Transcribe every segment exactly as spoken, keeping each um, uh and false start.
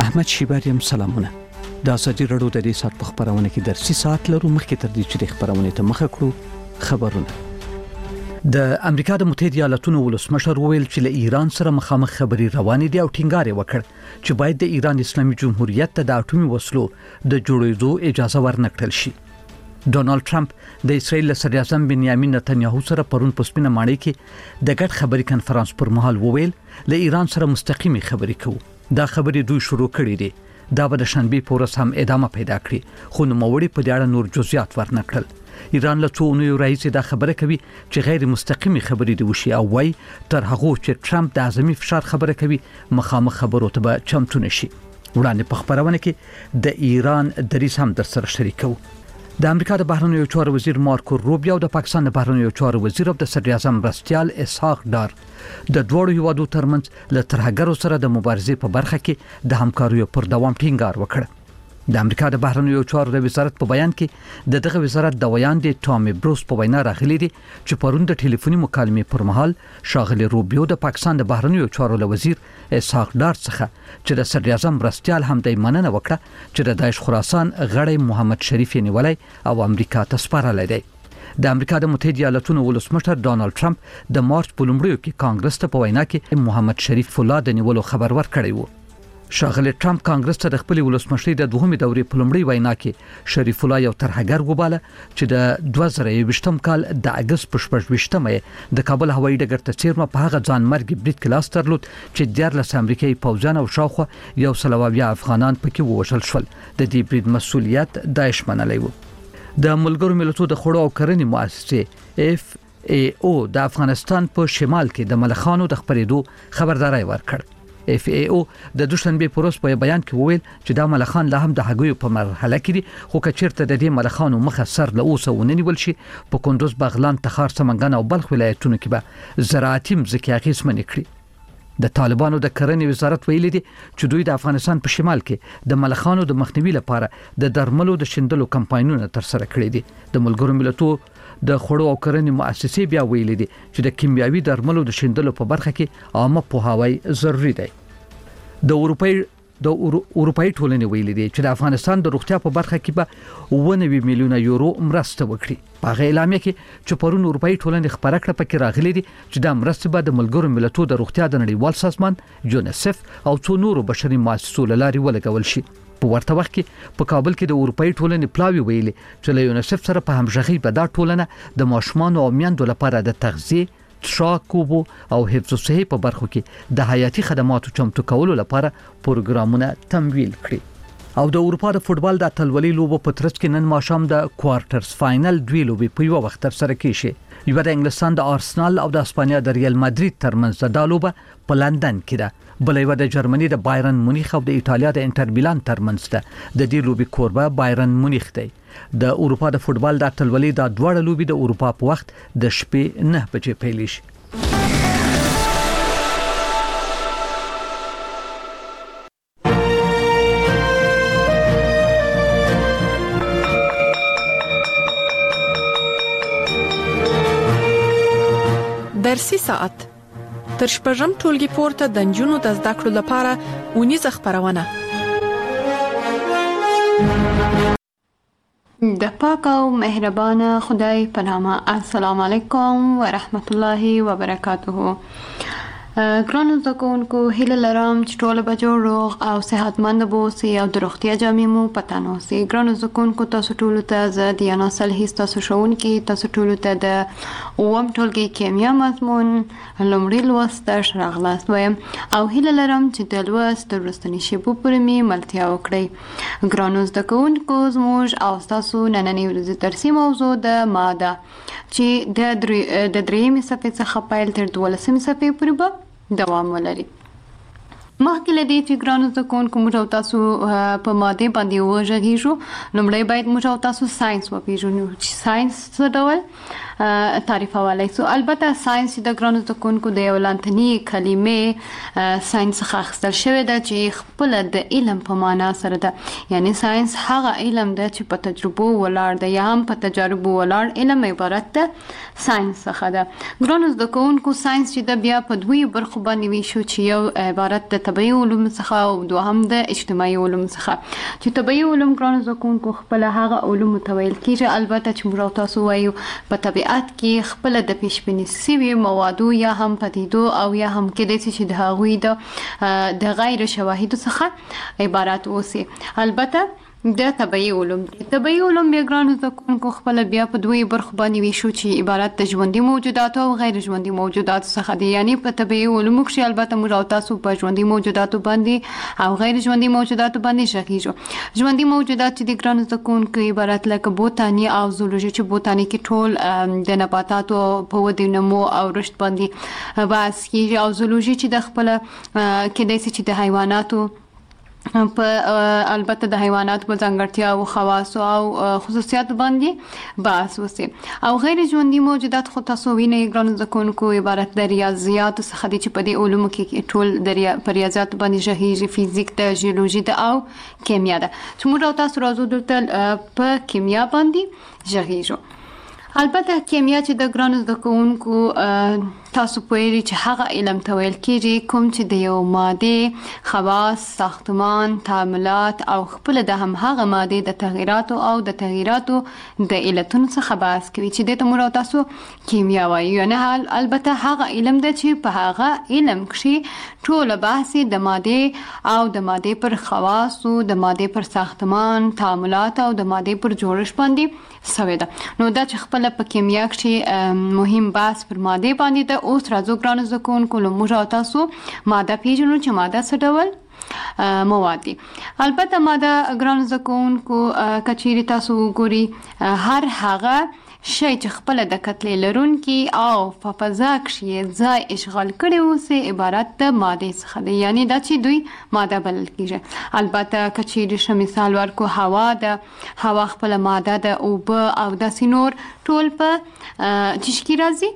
احمد شیباریم سلامونه. د ازادي رادیو د دې سات په خبرونه کې درسي سات لرو مخکې تر دې چې د خبرونه ته مخه کړو خبرونه. د امریکا د متحده ایالاتونو ولسمشر وویل چې له ایران سره مخامخ خبري روانې دي او ټینګار وکړ چې باید د ایران اسلامي جمهوریت ته د اټومي وسلو د جوړېدو اجازه ورنکړل شي. ډونالد ټرمپ د اسرائیل صدر اعظم بنیامین نتنیاهو سره پرون په سپینه ماڼۍ کې د ګډ خبري کانفرنس پر مهال وویل له ایران سره مستقیمي خبري کوو. دا خبرې دوی شروع کړې دي. دا به د شنبې په ورځ هم ادامه پیدا کړي، خو نوموړي په دې اړه نور جزئیات ورنکړل. ایران له څو اونیو راهیسې دا خبره کوي چې غیر مستقیمي خبرې دي وشي او وايي تر هغه چې ټرمپ د اعظمي فشار خبره کوي مخامخ خبرو ته به چمتو نشي. وړاندې په خبرونه کې د ایران دریځ هم در سره شریکو. د امریکا د بهرنیو چارو وزیر مارکو روبیو او د پاکستان د بهرنیو چارو وزیر او د صدر اعظم مرستیال اسحاق ډار د دوړو هیوادو ترمنځ له ترهګرو سره د مبارزې په برخه کې د همکاریو پر دوام ټینګار وکړ. د امریکا د بهرنیو چارو د وزارت په بیان کې د دغه وزارت د ویان دی ټامي بروس په وینا راغلي دي چې پرون د ټلیفوني مکالمې پر مهال شاغلي روبیو د پاکستان د بهرنیو چارو له وزیر اسحاق ډار څخه چې د صدر اعظم مرستیال هم د مننه وکړه چې د داعش خراسان غړی محمد شریف نیولای او امریکا ته سپارلی دی. د امریکا د متحده ایالاتونو ولسمشر ډونالد ټرمپ د مارچ په لومړیو کې کانګرس ته په وینا کې محمد شریف الله د نیولو خبر ورکړی و. شاغلی ټرمپ کانګرس ته د خپل ولسمشرۍ د دوهمې دورې په لومړۍ وینا کې شریف الله یو ترهګر وباله چې د دوه زره یوویشتم کال د اګست په شپږویشتمه د کابل هوایي ډګر ته څیرمه په هغه ځان مرګ برید کې لاس درلود چې دیارلس امریکایي پوځیان او شاوخوا یو سل او اویا افغانان پکې ووژل شول. د دې برید مسؤلیت داعش منلی و. د ملګرو ملتونو د خوړو او کرنې مؤسسې اف ای او د افغانستان په شمال کې د ملخانو د خپرېدو خبرداري ورکړ. اف ای او د دوشنبه پروس په بیان کې وویل چې دا ملخان لا هم د هغوی په مرحله کې دي، خو کچیرته د دې ملخانو مخه سر له اوسه ونیول شي په کندوز، بغلان، تخار، سمنګان او بلخ ولایتونو کې به زراعتي مځکې اخیستمنې کړي. د طالبانو د کرنې وزارت ویلي دي چې دوی د افغانستان په شمال کې د ملخانو د مخنیوي لپاره د درملو د شیندلو کمپاینونه تر سره کړي دي. د ملګرو ملتونو د خوړو او کرنې مؤسسې بیا ویلي دي چې د کیمیاوي درملو د شیندلو په برخه کې عامه پوهاوی ضروری دی. د اروپای د اروپای ټولنې ویلي دي چې د افغانستان د روغتیا په برخه کې به اوه نوي میلیونه یورو مرسته وکړي. په اعلامیه کې چې پرون اروپای ټولنې خبره کړه پکې راغلي دي چې د مرسته به د ملګرو ملتونو د روغتیا د نړیوال سازمان یونیسف او څو نورو بشري مؤسسو له لارې ولګول شي. په ورته وخت کې په کابل کې د اروپای ټولنې پلاوی ویلي چې له یونیسف سره په همغږي به دا ټولنه د ماشومان او میندو لپاره د تغذیه، تشاکوبو او حفظ صحي په برخو کې د حیاتي خدماتو چمتو کولو لپاره پروګرامونه تمویل کړي. او د اروپا د فوتبال د اتلولۍ لوبو په ترڅ کې نن ماښام د کوارټرز فائنل دوی لوبې په یو وخت تر سره کیږي. یو د انګلستان د آرسنال او د اسپانیا د ریال مادرید ترمنځ د لوبه په لندن کې ده. بل یو د جرمني د بایرن مونیخ او د ایتالیا د انټر میلان ترمنځ ده. د دې لوبې کوربه بایرن مونیخ دی. د اروپا د فوتبال د اتلولۍ د دوړه لوبې د اروپا په وخت د شپې نه بجې پیل شي. درسي ساعت تر شپږم ټولګي پورته د نجونو د زده کړو لپاره اونیزه خبرونه. د پاک او مهربانه خدای په نامه. السلام علیکم ورحمت الله وبرکاته. ګرانو زده کوونکو، هیله لرم چې ټول به جوړ، روغ او صحتمند اوسئ او د روغتیا جامې مو په تن اوسي. ګرانو زده کوونکو، تاسو ټولو ته زه دیانا صالحي ستاسو ښوونکې تاسو ټولو ته د اووم ټولګي کیمیا مضمون لومړی لوست ته ښه راغلاست وایم او هیله لرم چې د لوست د وروستني شیبو پورې مې ملتیا وکړئ. ګرانو زده کوونکو، زموږ او ستاسو نننۍ ورځې درسي موضوع د ماده چې د درېیمې صفحې څخه پیل تر دولسمې صفحې پورې به دوام ولري. مخکې له دې چې ګرانو زده کوونکو موږ او تاسو په ماده باندې وغږیږو، لومړی باید موږ او تاسو ساينس وپېژنو چې ساينس څه ډول تعریفولی سو. البته ساينس د ګرانو زده کوونکو د یو لاتیني کلمې ساينس څخه اخیستل شوې ده چې خپله د علم په معنا سره ده. یعنی ساينس هغه علم ده چې په تجربو ولاړ ده یا هم په تجاربو ولاړ علم عبارت ده ساينس څخه ده. ګرانو زده کوونکو، ساينس چې ده بیا په دوی برخو باندې ویشو چې یو عبارت ده طبيعي علوم څخه او دوهم د اجتماعي علوم څخه. چې طبيعي علوم ګرانو زده کوونکو خپل هغه علوم متویل کیږي البته چې موږ تاسو وایو په طبيعت کې خپل د پیشبینی سوي موادو یا هم پدیدو او یا هم کېدای شي د هغوی د د غیر شواهد څخه عبارت اوسي. البته د طبيعي علوم طبيعي علوم بیا ګرانو زده کوونکو خپل بیا په دوی برخو باندې ویشو چې عبارت د ژوندي موجوداتو او غیر ژوندي موجوداتو څخه دي. یعنی په طبيعي علومو کې البته موږ تاسو په ژوندي موجوداتو باندې او غیر ژوندي موجوداتو باندې شخیږو. ژوندي موجودات چې د ګرانو زده کوونکو عبارت لکه بوتاني او زولوژي چې بوتاني کې ټول د نباتاتو په ودې نمو او رشد باندې بحث کیږي او زولوژي چې د خپل کېدای شي چې د حیواناتو په البته د حیوانات په ځانګړتیا او خواص او خصوصیات باندې بحث وسی. او غیر ژوندي موجودات خو تاسو وینئ ګرانو زده کوونکو عبارت د ریاضیات څخه دي چې په دې علومو کې ټول د ریاضیات باندې شهیږي، فزیک د جیولوژي د او کیمیا ده چې موږ تاسو راځو دلته په کیمیا باندې شهیږو. البته کیمیا چې د ګرانو زده کوونکو تاسو پوهیږئ چې هغه علم ته ویل کېږي کوم چې د یو ماده خواص، ساختمان، تعاملات او خپل د هم هغه ماده د تغیراتو او د تغیراتو د علتونو څخه بحث کوي چې د تمور تاسو کیمیا وایي. یعنی البته هغه علم دی چې په هغه علم کې ټول بحث د ماده او د ماده پر خواص او د ماده پر ساختمان، تعاملات او د ماده پر جوړښت باندې سوی ده. نو دا چې خپل په کیمیا کې مهم بحث پر ماده باندې ده. اوس راځو ګرانو زده کوونکو موږ تاسو ماده پیژنو چې ماده څه ډول مواد دي. البته ماده ګرانو زده کوونکو کچيري تاسو وګوري هر هغه شی چې خپل د کتلې لرونکي او په فضا کې ځای اشغال کړي اوسه عبارت د ماده څخه دی. یعنی دا چې دوی ماده بلل کیږي. البته کچيري ش مثال ورکو هوا ده، هوا خپل ماده ده او به او د سينور ټول په چشکی راځي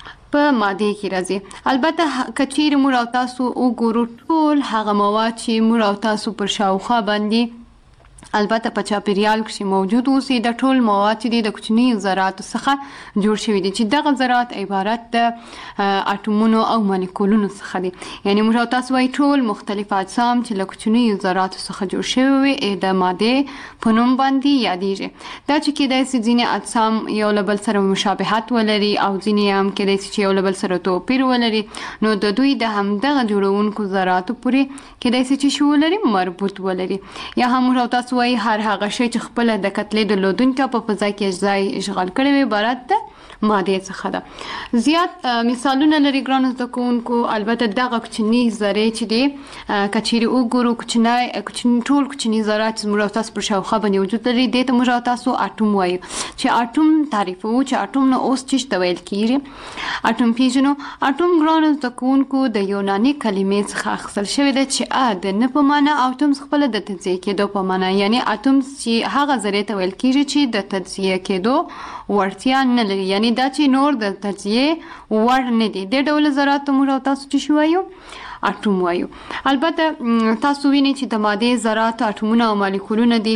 په ماده کې راځي. البته کچيري موږ تاسو وګورو ټول هغه مواد چې موږ تاسو پر شاوخوا باندې البته په چاپیریال کې موجود اوسي د ټول مواد چې د کوچني ذراتو څخه جوړ شوي دي چې دغه ذرات عبارت د اټومونو او مالیکولونو څخه دي. یعنی موږ تاسو وايي ټول مختلف اجسام چې له کوچني ذراتو څخه جوړ شوي وي د ماده په نوم باندې یادېږي. دا چې کېدای شي ځینې اجسام یو له بل سره مشابهت ولري او ځینې هم کېدای شي چې یو له بل سره توپیر ولري. نو د دوی د همدغه جوړونکو ذراتو پورې کېدای شي چې شو ولري مربوط ولري. یا هم موږ تاسو وايي هر هغه شی چې خپل د کتلې د لودونکو په فضا کې ځای اشغال کړي وي عبارت ده ماده څخه ده. زیات مثالونه لري ګرانو زده کوونکو. البته دغه کوچني ذرې چې دي کچيري وګورو کوچنی کوچني ټول کوچني ذرات چې موږ تاسو پر شاوخوا باندې وجود لري د ته موږ تاسو اټوم وایو. چې اټوم تعریفو چې اټوم نو اوس چې تویل کیږي اټوم پیژنو. اټوم ګرانو زده کوونکو د یوناني کلمې څخه اخیستل شوی دی چې ا د نه په معنا اټوم خپل د تجزیه کېدو په معنا. یعنی اټوم چې هغه ذرې ته ویل کیږي چې د تجزیه کېدو ورتیا نه لري. یعنی دا چې نور د تجزیه ور نه دي. د ډول ذرات موږ تاسو چې شوایو اټوم وایو. البته تاسو وینئ چې د ماده ذرات اټومونه او مالیکولونه دي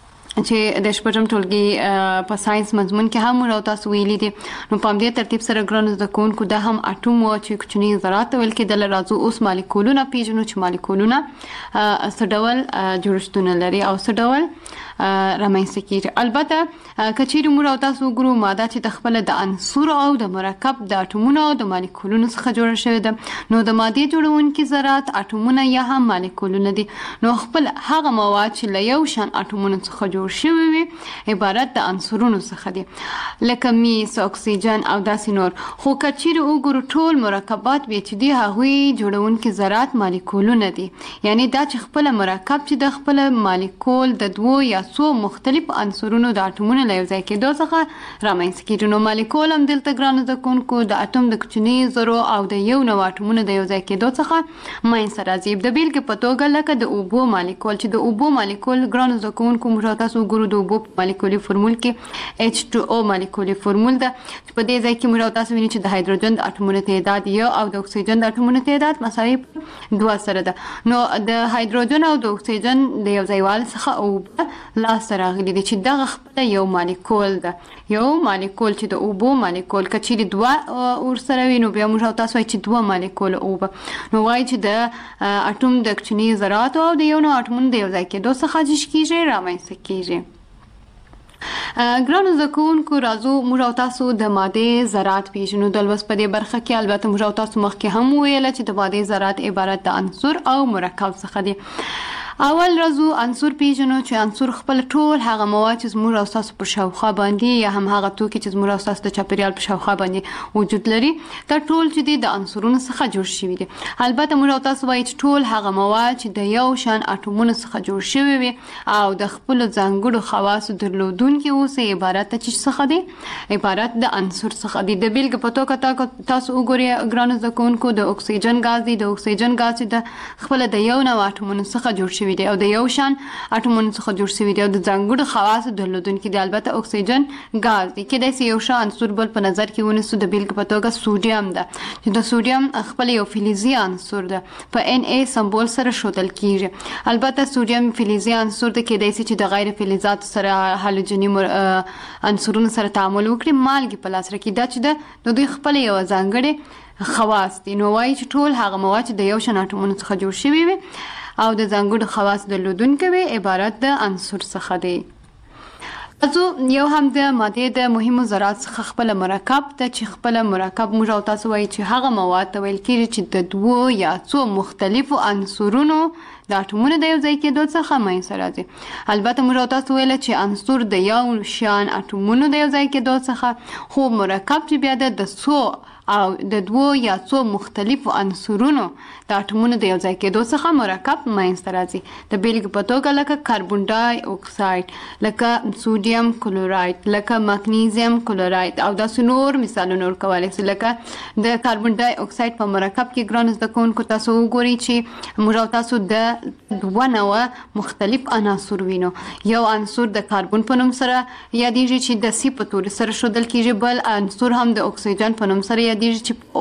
چې د شپږم ټولګي په ساينس مضمون کې هم راو تاسو ویلي دي. نو په دې ترتیب سره ګرانو زده کوونکو دا هم اټوم او چې کوچني ذرات ویل کېدل. راځو اوس مالیکولونه پیژنو چې مالیکولونه څه ډول جوړښتونه لري او څه ډول رامنځته کیږي. البته کچيري موږ تاسو وګورو ماده چې د خپل د عنصر او د مرکب د اټومونو او د مالیکولونو څخه جوړه شوې ده. نو د ماده جوړونکي ذرات اټومونه یا هم مالیکولونه دي. نو خپل هغه مواد چې له یو شان اټومونو څخه جوړ شوي وي عبارت د عنصرونو څخه دي لکه میس، اکسیجن او داسې نور. خو کچيري وګورو ټول مرکبات به چې دي هغوی جوړونکي ذرات مالیکولونه دي. یعنی دا چې خپل مرکب چې د خپل مالیکول د دوه یا څو مختلف عنصرونو د اټومونو له یو ځای کېدو څخه رامنځته کېږي. نو مالیکول هم دلته ګرانو زده کوونکو د اټوم د کوچني ذرو او د یو نوع اټومونو د یو ځای کېدو څخه منځته راځي. د بیلګې په توګه لکه د اوبو مالیکول چې د اوبو مالیکول ګرانو زده کوونکو موږ تاسو وګورو د اوبو مالیکولي فورمول کې ایچ ټو او مالیکولي فورمول ده چې په دې ځای کې موږ تاسو وینئ چې د هایدروجن د اټومونو تعداد یو او د اکسیجن د اټومونو تعداد مساوي دوه سره ده. نو د هایدروجن او د اکسیجن د یو ځایوالي څخه او لاس راغلي دي چې دغه خپل یو مالیکول ده. یو مالیکول چې د اوبو مالیکول کچېرې دوه ورسره وي نو بیا موږ او تاسو وایي چې دوه مالیکول اوبه نو وایي چې د اټوم د کوچني ذراتو او د یو نو اټومونو د یو ځای کېدو څخه جوړ کېږي رامنځته کېږي. ګرانو زده کوونکو راځو موږ او تاسو د مادې ذرات پیژنو. د لوست په دې برخه کې البته موږ او تاسو مخکې هم ویل چې د مادې ذرات عبارت د عنصر او مرکب څخه دي. اول راځو عنصر پیژنو چې عنصر خپل ټول هغه مواد چې زموږ او تاسو پر شاوخوا باندې یا هم هغه توکي چې زموږ او تاسو د چاپیریال پر شاوخوا باندې وجود لري دا ټول چې دي د عنصرونو څخه جوړ شوي دي. البته موږ او تاسو وایي چې ټول هغه مواد چې د یو شان اټومونو څخه جوړ شوي وي او د خپل ځانګړو خواصو درلودونکي اوسي عبارت ته چې څخه دي عبارت د عنصر څخه دي. د بیلګې په توګه تاسو وګورئ ګرانو زده کوونکو د اکسیجن غاز دی. د اکسیجن غاز چې د خپل د یو نوع اټومونو څخه جوړ شوی دی او د یو شان اټومونو څخه جوړ شوی دی او د ځانګړو خواصو درلودونکي دی. البته اکسیجن غاز دی کېدای شي یو شان عنصر بل په نظر کې ونیسو. د بیلګې په توګه سوډیم ده چې د سوډیم خپل یو فلزي عنصر ده په ان ای سمبول سره ښودل کېږي. البته سوډیم فلزي عنصر ده کېدای شي چې د غیر فلزاتو سره هالوجني عنصرونو سره تعامل وکړي مالګې په لاس راکړي. دا چې د دوی خپل یو ځانګړي خواص دي. نو وایي چې ټول هغه مواد چې د یو شان اټومونو څخه جوړ شوي وي او د ځانګړو خواص درلودونکي وي عبارت د عنصر څخه دی. راځو یو هم د مادې د مهمو ذرات څخه خپل مرکب ته چې خپل مرکب موږ او تاسو وایي چې هغه مواد ته ویل کېږي چې د دوو یا څو مختلفو عنصرونو د اټومونو د یو ځای کېدو څخه منځته راځي. البته موږ او تاسو ویل چې عنصر د یو شان اټومونو د یو ځای کېدو څخه خو مرکب چې بیا د څو او د دوو یا څو مختلفو عنصرونو د اټومونو د یو ځای کېدو څخه مرکب منځته راځي. د بیلګې په توګه لکه کاربن ډای اکساید لکه سوډیم کلوراید لکه مګنیزیم کلوراید او داسې نور مثالونه ورکولی شي. لکه د کاربن ډای اکساید په مرکب کې ګرانو زده کوونکو تاسو وګورئ چې موږ او تاسو د دوه نوع مختلف عناصر وینو. یو عنصر د کاربن په نوم سره یادېږي چې د سی په توري سره ښودل کېږي. بل عنصر هم د اکسیجن په نوم سره یادېږي چې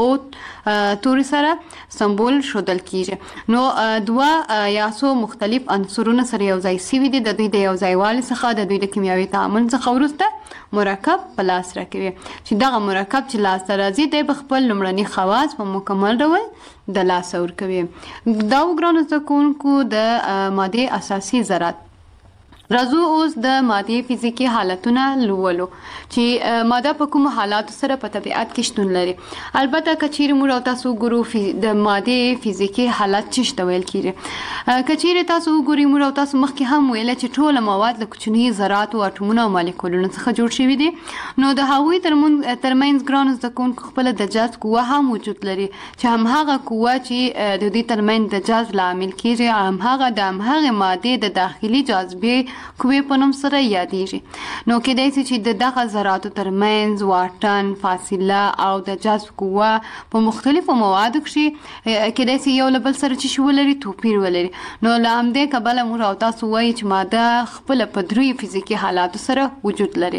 او توري سره سمبول ښودل کېږي. نو دوه یا څو مختلف عنصرونه سره یو ځای شوي دي. د دوی د یو ځای والي څخه د دوی د کیمیاوي تعامل څخه وروسته مرکب په لاس راکوي چې دغه مرکب چې لاس ته راځي دی په خپل لومړني خواص په مکمل ډول د لاسه ورکوي. دا ګرانو زده کوونکو د مادې اساسي ذرات. راځو اوس د مادې فزیکي حالتونه لولو چې ماده په کوم حالاتو سره په طبیعت کې شتون لري. البته کچېرې موږ او تاسو وګورو د مادې فزیکي حالت څه ته ویل کېږي. کچېرې تاسو وګورئ موږ او تاسو مخکې هم ویل چې ټول مواد له کوچني ذراتو اټومونو او مالیکولونو څخه جوړ شوي دي. نو د هغوی ترمنځ ګرانو زده کوونکو خپله د جذب قوه هم وجود لري چې همهغه قوه چې د دوی ترمنځ د جذب لامل کېږي همهغه د همهغې مادې د داخلي جاذبې قوې په نوم سره یادېږي. نو کېدای شي چې د دغه ذراتو ترمنځ واټن فاصله او د جذب قوه په مختلفو موادو کې کېدای شي یو له بل سره چې شی ولري توپیر ولري. نو له همدې کبله موږ او تاسو وایي چې ماده خپله په دریو فزیکي حالاتو سره وجود لري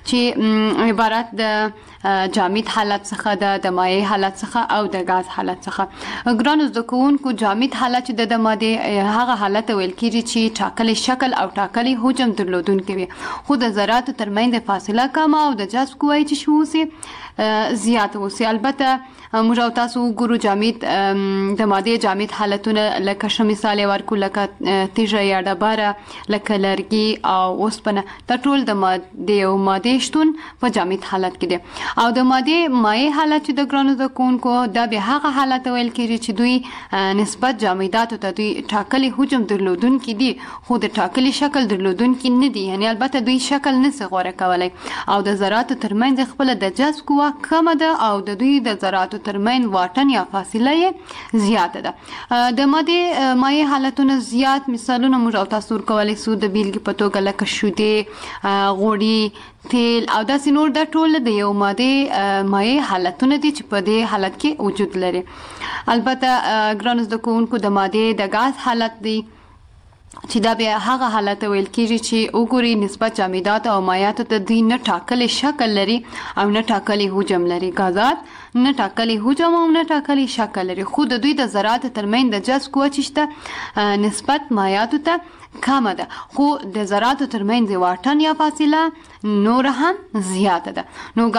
چې عبارت د جامد حالت څخه ده د مایع حالت څخه او د غاز حالت څخه. ګرانو زده کوونکو جامد حالت چې د مادې هغه حالت ویل کېږي چې ټاکلی شکل او ټاکلی حجم درلودونکي وي خو د ذراتو ترمنځ فاصله کمه او د جذب قوه چې شی اوسي زیات اوسي. البته موږ او تاسو وګورو جامد د مادې جامد حالتونه لکه ښه مثال یې ورکړو لکه تیږه یا ډبره لکه لرګي او اوسپنه دا ټول د مادې او مادې شتون په جامد حالت کې دی. او د مادې مایع حالت چې د ګرانو زده کوونکو دا به هغه حالت ویل کېږي چې دوی نسبت جامداتو ته دوی ټاکلی حجم درلودونکي دي خو د ټاکلي شکل درلودونکي نه دي. یعنی البته دوی شکل نشي غوره کولی او د ذراتو ترمنځ خپله د جذب قوه کمه ده او د دوی د ذراتو ترمنځ واټن یا فاصله یې زیاته ده. د مادې مایع حالتونه زیات مثالونه موږ او تاسو ورکولی شو. د بیلګې په توګه لکه شیدې غوړي تیل او داسې نور دا ټول د یو مادې مایع حالتونه دي چې په دې حالت کې وجود لري. البته ګرانو زده کوونکو د مادې د غاز حالت دی چې دا بیا هغه حالت ویل کېږي چې وګوري نسبت جامدات او مایعاتو ته دوی نه ټاکلي شکل لري او نه ټاکلي حجم لري. غازات نه ټاکلي حجم او نه ټاکلي شکل لري، خو د دوی د ذرات ترمنځ د جذب قوه چې شته نسبت مایعاتو ته کمه ده، خو د ذراتو ترمنځ واټن یا فاصله نور هم زیاته ده. نو